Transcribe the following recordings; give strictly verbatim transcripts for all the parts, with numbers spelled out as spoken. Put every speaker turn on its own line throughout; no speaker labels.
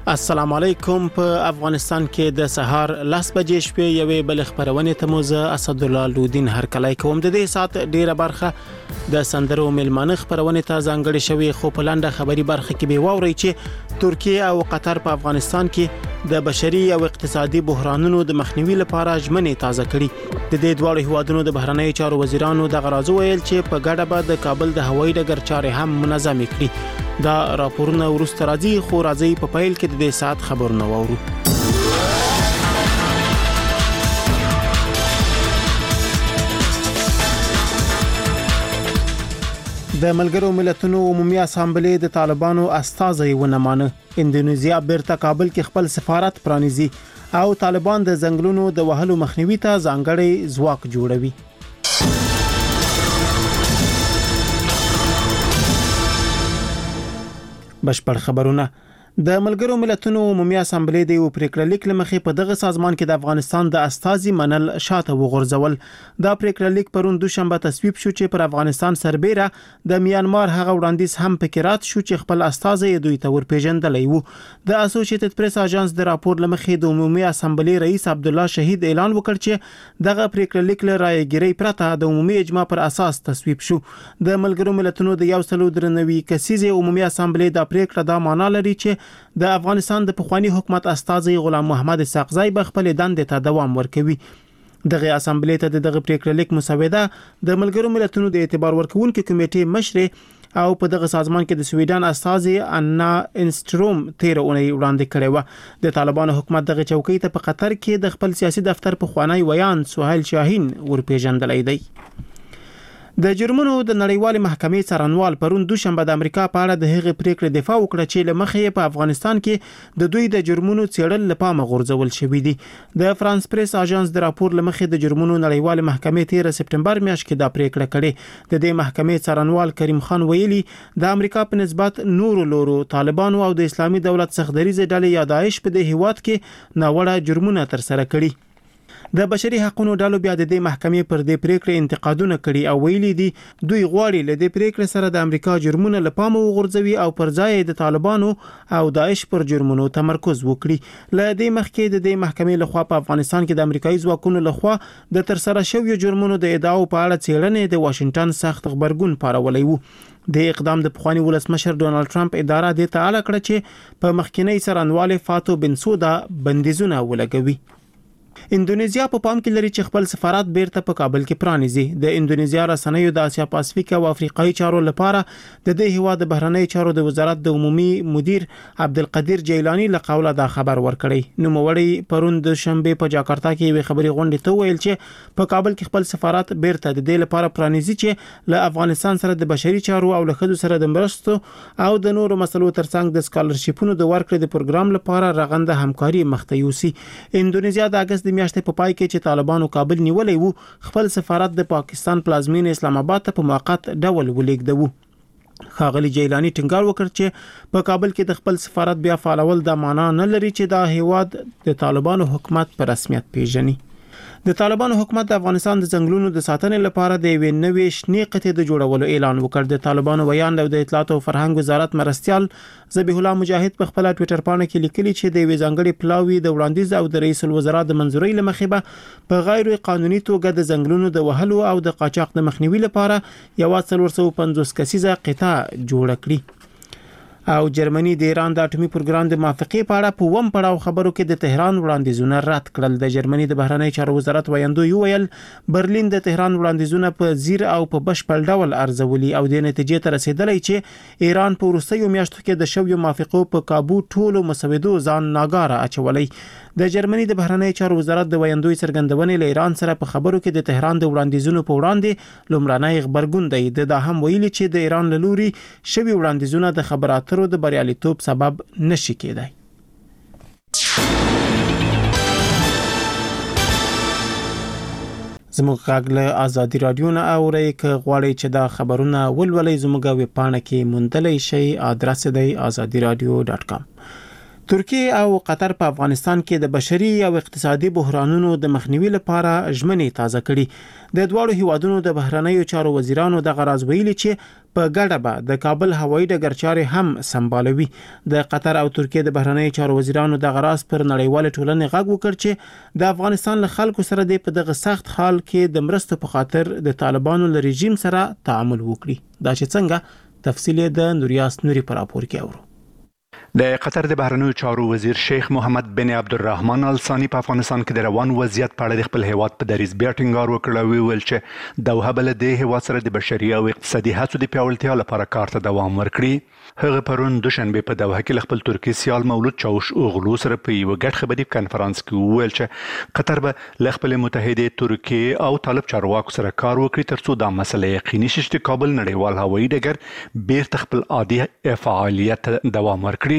السلام علیکم. په افغانستان کې د سهار لاس بجې شپې یوې بل خبرونه ته موزه اسد الله لودین هر کله کوم د دې سات ډیره برخه د سندرو ملمانه خبرونه ته ځانګړي شوی خو په لاندې خبري برخه کې به ووري چې ترکیه او قطر په افغانستان کې د بشري او اقتصادي بحرانونو د مخنیوي لپاره ژمنې تازه کړي. د دې دوه هیوادونو د بهرنی چارو وزیرانو د غراض ویل چې په ګډه به د کابل د هوایي ډګر چارې هم منظم کړي. دا راپورونه ورسته راځي خو راځي په پایل کې د دې سات خبرونه وورو. د ملګرو ملتونو عمومي اسامبلې د طالبانو استازي ونمانه. اندونیزیا بیرته کابل کې خپل سفارت پرانیزي او طالبان د زنګلونو د وهلو مخنیوي ته ځانګړي ځواک جوړوي. بشپړ خبرونه. د ملګرو ملتونو عمومي اسامبلې د یو پریکړه لیک لمخې په دغه سازمان کې د افغانستان د استازي منل شاته وغورځول. دا پریکړه لیک پرون دوشنبه تصویب شو چې پر افغانستان سربېره د میانمار هغه وړاندیز هم پکې رات شو چې خپل استازي دوی ته ورپېژندلی وو. د اسوسییټډ پریس اژانس د راپور لمخې د عمومي اسامبلې رئیس عبد الله شهید اعلان وکړ چې دغه پریکړه لیک له رایګیرۍ پرته د عمومي اجماع پر اساس تصویب شو. د ملګرو ملتونو د یو سلو درنوي کسیزه عمومي اسامبلې د پریکړه دا معنا لري چې د افغانستان د پخوانی حکومت استازي غلام محمد اسحاقزی به خپل دندې ته دوام ورکوي. دغه اسامبلې ته دغه پریکړه لیک مسوده د ملګرو ملتونو د اعتبار ورکونکو کمیټې مشر او په دغه سازمان کې د سویډن استازي انا انستروم تیر اونۍ وړاندې کړې و. د طالبانو حکومت دغه چوکۍ ته په قطر کې د خپل سیاسي دفتر په خوانی ویان سهیل شاهین ورپېژندلای دی. د جرمونو د نړیوالې محکمې څارنوال پرون دوشنبه د امریکا په اړه د هغې پریکړې دفاع وکړه چې لمخې په افغانستان کې د دوی د جرمونو څېړل لپاره غورځول شوې دي. د فرانس پریس اژانس د راپور لمخې د جرمونو نړیوالې محکمې تیر سپټمبر میاشت کې دا پریکړه کړې. د دې محکمې څارنوال کریم خان ویلي د امریکا په نسبت نورو لورو طالبانو او د اسلامي دولت څخدریزه ډلې یا داعش په دې هیواد کې ناوړه جرمونه تر سره کړي. د بشري حقوقو ډلو بیا د دې محکمې پر دې پریکړې انتقادونه کړي او ویلي دي دوی غواړي له دې پریکړې سره د امریکا جرمونه لپاره وغورځوي او پر ځای د طالبانو او داعش پر جرمونو تمرکز وکړي. له دې مخکې د دې محکمې لخوا په افغانستان کې د امریکایي ځواکونو لخوا د تر سره شویو جرمونو د ادعاو په اړه څېړنې د واشنگټن سخت خبرګون پارولې وو. د اقدام د پخوانی ولسمشر ډونالد ټرمپ اداره د تعالی کړ چې په مخکینی څارنوال فاتو بنسودا بندیزونه ولګوي. اندونیزیا په پام کې لري چې خپل سفارت بیرته په کابل کې پرانیزي. د اندونیزیا رسنیو د اسیا پاسفیک او افریقایي چارو لپاره د دې هیواد د بهرنی چارو د وزارت د عمومي مدیر عبدالقدیر جیلانی له قوله دا خبر ورکړی. نوموړی پرون د شنبه په جاکارتا کې یو خبري غونډه ته ویل چې په کابل کې خپل سفارت بیرته د دې لپاره پرانیزي چې له افغانستان سره د بشري چارو او له خدو سره د مرستو او د نورو مسلو ترڅنګ د سکالرشیپونو د ورکړې د پروګرام لپاره رغنده همکاري مخته یوسي. اندونیزیا د اگست د میاشتې په پای کې چې طالبانو کابل نیولې وو خپل سفارت د پاکستان پلازمینه اسلام آباد ته په موقت ډول ولیږدو. ښاغلي جیلانی ټینګار وکړ چې په کابل کې د خپل سفارت بیا فعالول د معنا نه لري چې دا هیواد د طالبانو حکومت په رسمیت پیژني. د طالبانو حکومت د افغانستان د ځنګلونو د ساتنې لپاره د یوې نوې شنې قطعې د جوړولو اعلان وکړ. د طالبانو ویان د اطلاعات او فرهنګ وزارت مرستيال ذبیح الله مجاهد په خپل ټوئیټر باندې کې لیکلي چې د یوې ځانګړي پلاوي د وړاندیز او د رئیس الوزرا د منځورۍ لمخې به په غیر قانوني توګه د ځنګلونو د وهلو او د قاچاق د مخنیوي لپاره یو څلور سوه پنځوس کسیزه قطعه جوړه کړي. او جرمني د ایران د اټومي پروګرام د موافقې په اړه په وم پړاو خبرو کې د تهران وړاندیزونه رد کړل. د جرمني د بهرنی چارو وزارت ویاندو یو ویل برلین د تهران وړاندیزونه په زیر او په بشپړ ډول ارزولي او د نتیجې ته رسیدلی چې ایران په وروستیو میاشتو کې د شویو موافقو په کابو ټولو مسودو ځان ناګاره اچولي. د جرمني د بهرنی چارو وزارت د ویاندوی څرګندونې له ایران سره په خبرو کې د تهران د وړاندیزونو په وړاندې لومړنی خبرګون دی. د دا هم ویلي چې د ایران له لوري شوی وړاندیزونه د خبراتو د بریالیتوب سبب نشي کېدای. زموږ غږ له آزادي رادیو نه اورئ. که غواړئ چې دا خبرونه ولولئ زموږ ویب پاڼه کې موندلی شئ. ادرس دی آزادي رادیو ډاټ کام. ترکیه او قطر په افغانستان کې د بشري او اقتصادي بحرانونو د مخنیوي لپاره ژمنې تازه کړي. د دواړو هیوادونو د بهرنیو چارو وزیرانو د غراز ویلي چې په ګډه به د کابل هوایي ډګر چارې هم سمبالوي. د قطر او ترکیه د بهرنیو چارو وزیرانو د غراز پر نړیوال ټولنې غږ وکړ چې د افغانستان له خلکو سره د په دغه سخت حال کې د مرستو په خاطر د طالبانو له رژیم سره تعامل وکړي. دا چې څنګه تفصیل د نوریاس نوري پر راپور کې اورو.
د قطر د بهرنیو چارو وزیر شیخ محمد بن عبدالرحمن الثانی په افغانستان کې د روان وضعیت په اړه د خپل هیواد په دریځ بیا ټینګار وکړ او ویل چې دوحه بل د هیواد سره د بشري او اقتصادي هڅو د پیاوړتیا لپاره کار ته دوام ورکړي. هغه پرون دوشنبه په دوحه کې خپل ترکی سیال مولود چاوش اوغلو سره په یو ګډ خبري کانفرنس کې ویل چې قطر به له خپل متحده ترکیه او طالب چارواکو سره کار وکړي ترڅو دا مسله یقیني شي چې کابل نړیوال هوایي ډګر بیرته خپل عادي فعالیت دوام ورکړي.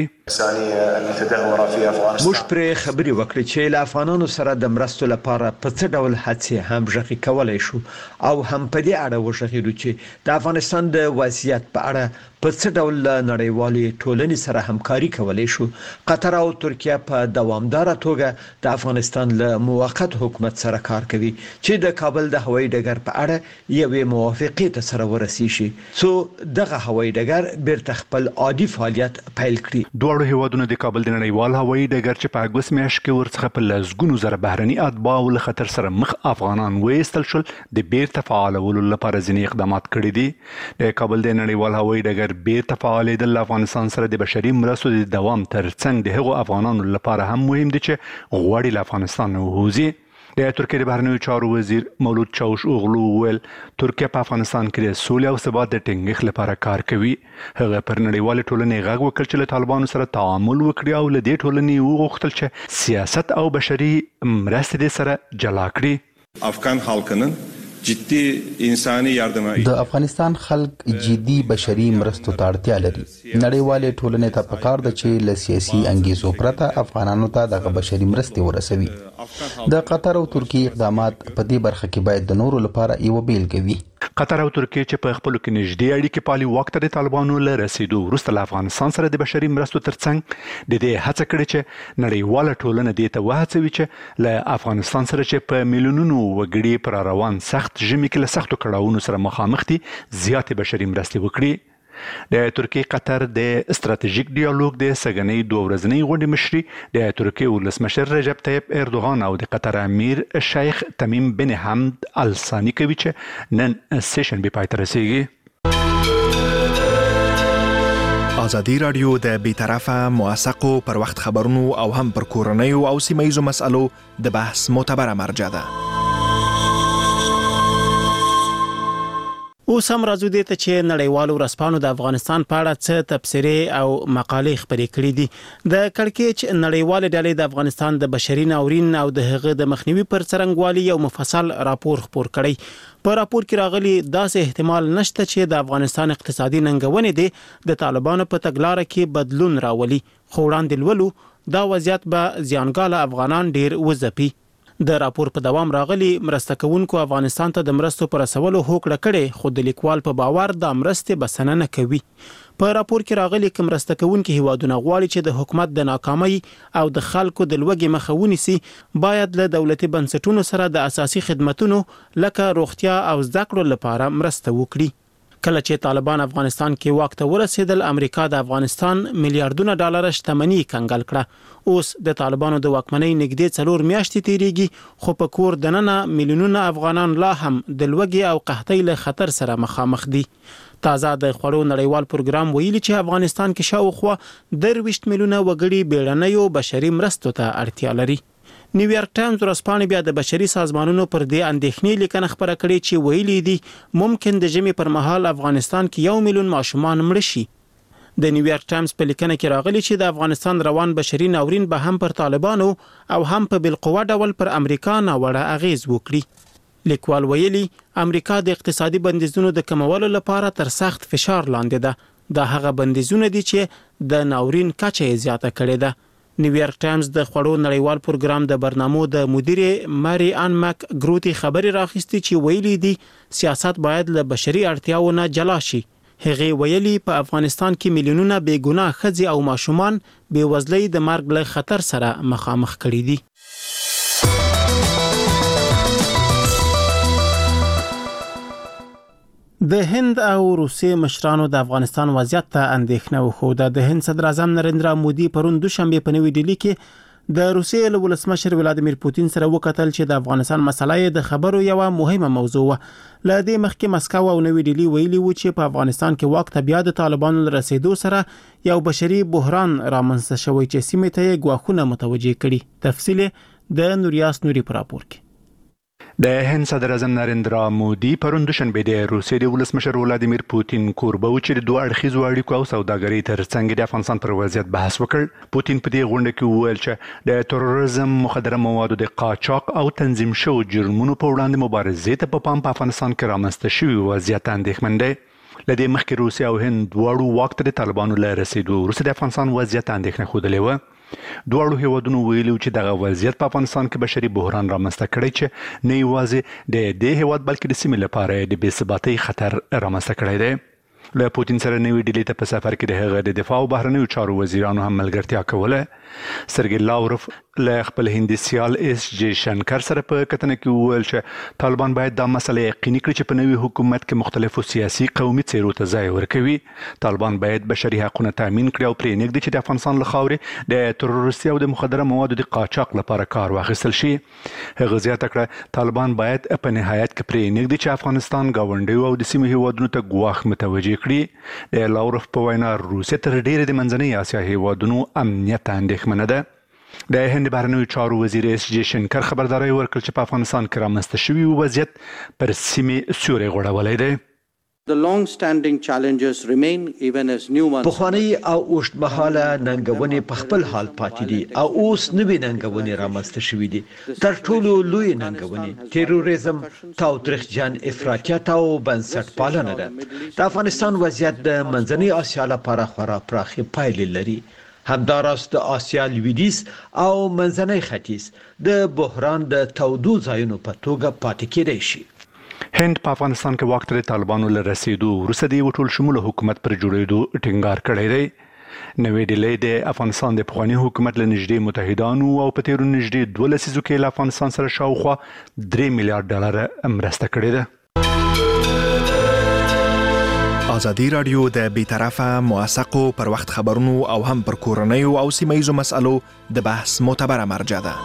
موږ پر خبري وکړې چې له افغانانو سره د مرستو لپاره په څه ډول هڅې هم ژغې کولای شو او هم په دې اړه وژغېدو چې د افغانستان د وضعیت په اړه په څه ډول نړیوالې ټولنې سره همکاري کولای شو. قطر او ترکیه په دوامدار توګه د افغانستان له موقت حکومت سره کار کوي چې د کابل د هوایي ډګر په اړه یوې موافقې ته سره ورسیږي څو دغه هوایي ډګر بیرته خپل عادي فعالیت پیل کړي.
دواړو هیوادونو د کابل د نړیوال هوایي ډګر چې په اګوست میاشت کې ورڅخه په لسګونو زره بهرني اتباع له خطر سره مخ افغانان وایستل شول د بیرته فعالولو لپاره ځینې اقدامات کړي دي. د کابل د نړیوال هوایي ډګر بیرته فعالېدل له افغانستان سره د بشري مرستو د دوام ترڅنګ د هغو افغانانو لپاره هم مهم دي چې غواړي له افغانستان ووځي. د ترکیه د بهرنیو چارو وزیر مولود چاوش اوغلو ویل ترکیه په افغانستان کې د سولې او ثبات د ټینګښت لپاره کار کوي. هغه پر نړیوال ټولنې غږ وکړ چې له طالبانو سره تعامل وکړي او له دې ټولنې وغوښتل چې سیاست او بشري مرستې سره جلا کړي.
افغان خلکının جدي انساني yardıma
د افغانستان خلک جدي بشري مرستو ته اړتیا لري. نړیوالې ټولنې ته پکار ده چې له سیاسي انګیزو پرته افغانانو ته دغه بشري مرستې ورسوي. د قطر او ترکیه اقدامات په دې برخه کې باید د نورو لپاره یو بیلګه وي.
قطر او ترکیه چې په خپل کې نږدې اړیکې پالي وخت د طالبانو له رسیدو وروسته له افغانستان سره د بشري مرستو ترڅنګ د دې هڅه کړې چې نړیواله ټولنه دې ته وهڅوي چې له افغانستان سره چې په میلیونونو وګړي پر روان سخت ژمي کې له سختو کړاوونو سره مخامخ دي زیاتې بشري مرستې وکړي. د ترکیه قطر د استراتیژیک ډیالوګ د سګنۍ دوه ورځنۍ غونډې مشري د ترکیه ولسمشر رجب طیب اردوغان او د قطر امیر شیخ تمیم بن حمد الثانی کوي چې نن سیشن به پای ته رسیږي.
ازادي رادیو د بیطرفه موثقو پر وخت خبرونو او هم پر کورنیو او سیمایي مسالو د بحث معتبره مرجع ده.
اوس هم راځو دې ته چې نړیوالو ورځپاڼو د افغانستان په اړه څه تبصرې او مقالې خپرې کړې دي. د کړکېچ نړیوال ډلې د افغانستان د بشري ناورین او د هغه د مخنیوي پر څرنګوالي یو مفصل راپور خپور کړی. په راپور کې راغلي داسې احتمال نشته چې د افغانستان اقتصادي ننګونې دي د طالبانو په تګلارې کې بدلون راولي، خو وړاندې لولو دا وضعیت به زیانګاله افغانان ډیر وځپي. د راپور په دوام راغلي مرسته کوونکو افغانستان ته د مرستو پر رسولو هوکړه کړې، خو د لیکوال په باور د مرستې بسنه نه کوي. په راپور کې راغلي کوم مرسته کوونکي هیوادونه غواړي چې د حکومت د ناکامۍ او د خلکو د لوږې مخه ونیسي باید له دولتي بنسټونو سره د اساسي خدماتو لکه روغتیا او زده کړو لپاره مرسته وکړي. کله چې طالبان افغانستان کې واک ته ورسېدل، امریکا د افغانستان میلیارډونه ډالر شتمنۍ کنګل کړه. اوس د طالبانو د واکمنۍ نږدې څلور میاشتې تیریږي، خو په کور دننه میلیونونه افغانان لا هم د لوږې او قحطۍ له خطر سره مخامخ دي. تازه د خوړو نړیوال پروګرام ویلي چې افغانستان کې شاوخوا درویشت میلیونه وګړي بیړنیو بشري مرستو ته اړتیا لري. نیویارک ټایمز ورځپاڼه بیا د بشري سازمانونو پر دې اندېښنې لیکنه خپره کړې چې ویلي دي ممکن د ژمي پر مهال افغانستان کې یو میلیون ماشومان مړه شي. د نیویارک ټایمز په لیکنه کې راغلي چې د افغانستان روان بشري ناورین به هم پر طالبانو او هم په بالقوه ډول پر امریکا ناوړه اغیز وکړي. لیکوال ویلي امریکا د اقتصادي بندیزونو د کمولو لپاره تر سخت فشار لاندې ده. دا هغه بندیزونه دي چې د ناورین کچه یې زیاته کړې ده. نیویارک ټایمز د خوړو نړیوال پروګرام د برنامو د مدیر ماری ان مک ګروتی خبري راخستي چې ویلي دي سیاست باید له بشري اړتیاو نه جلا شي. هغه ویلي په افغانستان کې میلیونونه بې ګناه ښځې او ماشومان بې وزلۍ د مرګ له خطر سره مخامخ کړي دي. د هند او روسیې مشرانو د افغانستان وضعیت ته اندېښنه وښوده. د هند صدر اعظم نریندرا مودي پرون دوشنبه په نوې ډیلي کې د روسیې له ولسمشر ولادیمیر پوتین سره وکتل چې د افغانستان مسله یې د خبرو یو مهمه موضوع و. له دې مخکې مسکو او نوې ډیلي ویلي و چې په افغانستان کې واک ته بیا د طالبانو له رسیدو سره یو بشري بحران رامنځته شوی چې سیمې ته یې ګواښونه متوجه کړي. تفصیل د نوریاس نوري پر راپور کې.
د هند صدر اعظم نریندرا مودي پرون دوشنبه د روسیې د ولسمشر ولادیمیر پوتین کوربه و چې د دوه اړخیزو اړیکو او سوداګرۍ ترڅنګ د افغانستان پر وضعیت بحث وکړ. پوتین په دې غونډه کې وویل چې د تروریزم، مخدره موادو د قاچاق او تنظیم شوو جرمونو په وړاندې مبارزې ته په پام په افغانستان کې رامنځته شوی وضعیت اندېښمن دی. لدې مخکې روسیه او هند دواړو واک ته د طالبانو له رسیدو وروسته د افغانستان وضعیت اندېښنه ښودلې وه. دواړو هیوادونو ویلي چې دغه وضعیت په افغانستان کې بشري بحران رامنځته کړی چې نه یوازې د دې هیواد بلکې د سیمې لپاره د بې ثباتۍ خطر رامنځته کړی دی. له پوتین سره نوې ډیلي ته په سفر کې د هغه د دفاع او بهرنیو چارو وزیرانو هم ملګرتیا کوله. سرګي لاوروف له خپل هندي سیال اس جی شنکر سره په کتنه کې وویل چې طالبان باید دا مسله یقیني کړي چې په نوي حکومت کې مختلفو سیاسي قومي څیرو ته ځای ورکوي. طالبان باید بشري حقوقونه تامین کړي او پرې نږدې چې د افغانستان له خاورې د تروریستي او د مخدره موادو د قاچاق لپاره کار واخیستل شي. هغه زیاته کړه طالبان باید په نهایت کې پرې نږدې چې افغانستان ګاونډیو او د سیمې هیوادونو ته ګواښ متوجه کړي. د لاوروف په وینا روسیه تر ډیره د منځنۍ اسیا هیوادونو امنیت اندېښمنه ده. د هند بهرنیو چارو وزیر اس جی شنکر خبرداري ورکړه چې په افغانستان کې رامنځته شوی وضعیت پر سیمې سیوری غوړولی دی.
The long-standing challenges remain even as new ones.
پخوانی او اوږدمهاله ننګونې په خپل حال پاتې دي او اوس نوې ننګونې رامنځته شوې دي. تر ټولو لوی ننګونې تروریزم، تاوتریخجن افراطیت او بنسټپالنه ده. د افغانستان وضعیت د منځنۍ اسیا لپاره خورا پراخې پایلې لري. همداراز د آسیا لویدیځ او منځنۍ ختیځ د بحران د تودو ځایونو په توګه پاتې کېدای شي.
هند په افغانستان کې واک ته د طالبانو له رسیدو وروسته د یو ټول شموله حکومت پر جوړېدو ټینګار کړی دی. نوې ډیلي د افغانستان د پخواني حکومت له نږدې متحدانو او په تیرو نږدې دوه لسیزو کې له افغانستان سره شاوخوا درې میلیارډ ډالر مرسته کړې ده.
ازادي راډیو د بیطرفه موثقو پر وخت خبرونو او هم پر کورنیو او سیمایزو مسالو د بحث معتبره مرجع ده.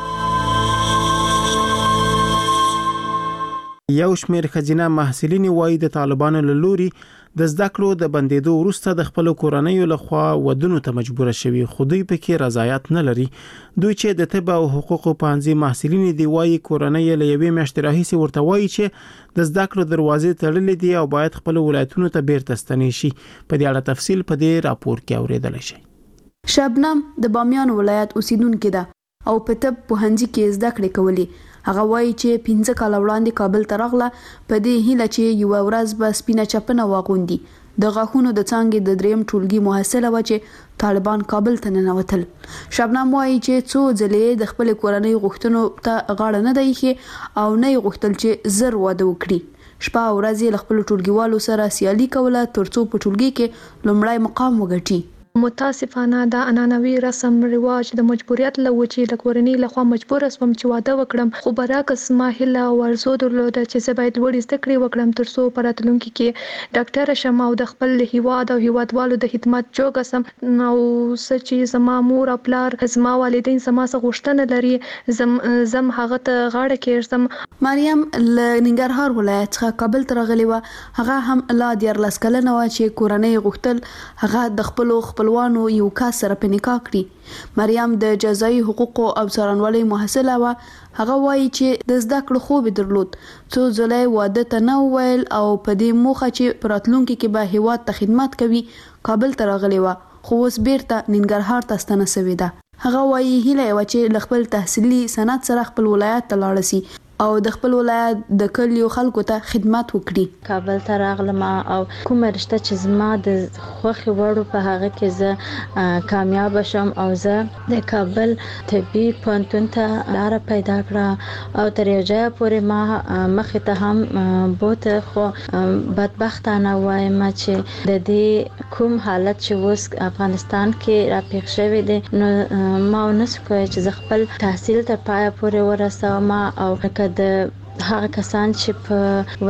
یو شمېر ښځینه محصلین وایي د طالبانو له لوري د زده کړو د بندیدو وروسته د خپل کورنیو لخوا ودونو ته مجبور شوي، خو دوی پکې رضایت نه لري. دوی چې د طب او حقوقو پوهنځي محصلین دي وایي کورنۍ له یوې میاشتې راهیسې ورته وایي چې د زده کړو دروازې تړلې دي او باید خپل ولایتونو ته بیرته ستنې شي. په دې اړه تفصیل په دې راپور کې اورېدلی شئ.
شبنم د بامیان ولایت اوسیدونکې ده او په طب پوهنځي کې زده کړې کولې. هغه وایي چې پنځه کاله وړاندې کابل ته راغله په دې هیله چې یو ورځ به سپینه چپنه واغوندي. د غاښونو د څانګې د دریم ټولګي محصله و چې طالبان کابل ته ننوتل. شبنم وایي چې څو ځلې د خپل کورنۍ غوښتنو ته غاړه نه دی ایښې او نه یې غوښتل چې زر واده وکړي. شپه او ورځ یې له خپلو ټولګیوالو سره سیالي کوله ترڅو په ټولګي کې لومړی مقام وګټي.
متاسفانه دا عنعنوي رسم رواج د مجبوریت له وجې د کورنۍ لخوا مجبور شوم چې واده وکړم، خو برعکس ما هیله او ارزو درلوده چې زه باید لوړې زده کړې وکړم ترڅو په راتلونکي کې ډاکټره شم او د خپل هیواد او هیوادوالو د خدمت جوګه سم. او څه چې زما مور او پلار زما والدین زما څخه غوښتنه لري زم زم هغه ته غاړه کېږدم.
مریم له ننګرهار ولایت څخه کابل ته راغلې وه. هغه هم لا دیارلس کلنه وه چې کورنۍ غوښتل هغه د خپلو خپلوانو یو کس سره په نکاح کړي. مریم د جزایي حقوقو او څارنوالۍ محصله وه. هغه وایي چې د زده کړو خوب درلود، څو ځله واده ته نه وویل او په دې موخه چې په راتلونکي کې به هیواد ته خدمت کوي کابل ته راغلې وه، خو اوس بیرته ننګرهار ته ستنه شوې ده. هغه وایي هیله یې وه چې له خپل تحصیلي سند سره خپل ولایت ته لاړه شي. او د خپل ولایت د کلیو خلکو ته خدمات وکړي.
کابل ته راغلم او کومه رشته چې زما د خوښي وړو په هغه کې زه کامیاب شم او زه د کابل طبي پوهنتون ته لار پیدا کړه او تر یو ځای پورې ما مخې ته هم بوته، خو بدبختانه وایم چې د دې کوم حالت چې اوس افغانستان کې راپېښ شوی دی نو ما ونسو کوي چې زه خپل تحصیل تر پایه پورې ورسوم او د هغه کسان چې په